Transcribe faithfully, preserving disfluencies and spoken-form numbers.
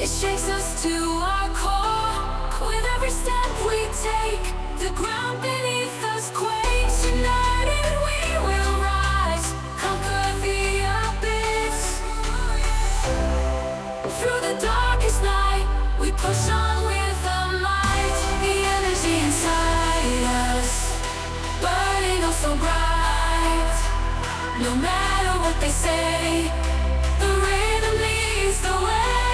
It shakes us to our core. With every step we take, the ground beneath us quakes. United we will rise, conquer the abyss. Through the darkest night, we push on with a might. The energy inside us, burning oh so bright. No matter what they say, the rhythm leads the way.